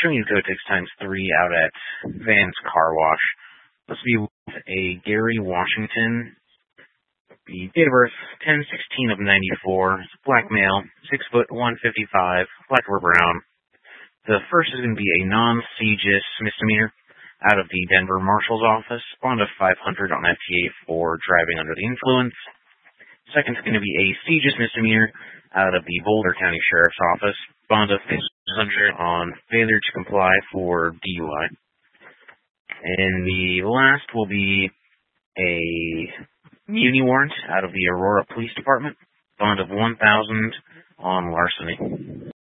Premium code 6x3 out at Van's Car Wash. This will be with a Gary Washington. The date of birth, 10/16 of 94. Black male, 6 foot 155, black or brown. The first is going to be a non-CJIS misdemeanor out of the Denver Marshal's Office. Bond of $500 on FTA for driving under the influence. Second is going to be a CJIS misdemeanor out of the Boulder County Sheriff's Office. Bond of $500 on failure to comply for DUI. And the last will be a muni warrant out of the Aurora Police Department. Bond of $1,000 on larceny.